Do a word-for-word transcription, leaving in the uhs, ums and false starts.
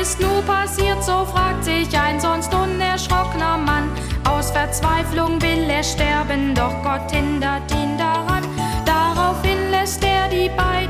ist nur passiert, so fragt sich ein sonst unerschrockener Mann. Aus Verzweiflung will er sterben, doch Gott hindert ihn daran. Daraufhin lässt er die beiden